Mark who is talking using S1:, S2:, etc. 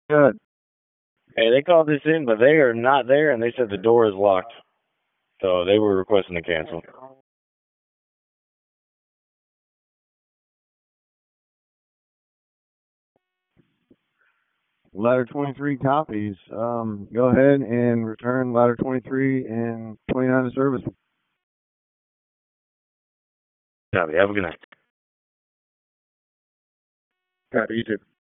S1: Good.
S2: Hey, they called this in, but they are not there, and they said the door is locked. So they were requesting to cancel.
S1: Ladder 23 copies. Go ahead and return ladder 23 and 29 to service.
S2: Copy. Have a good night.
S1: Copy, you too.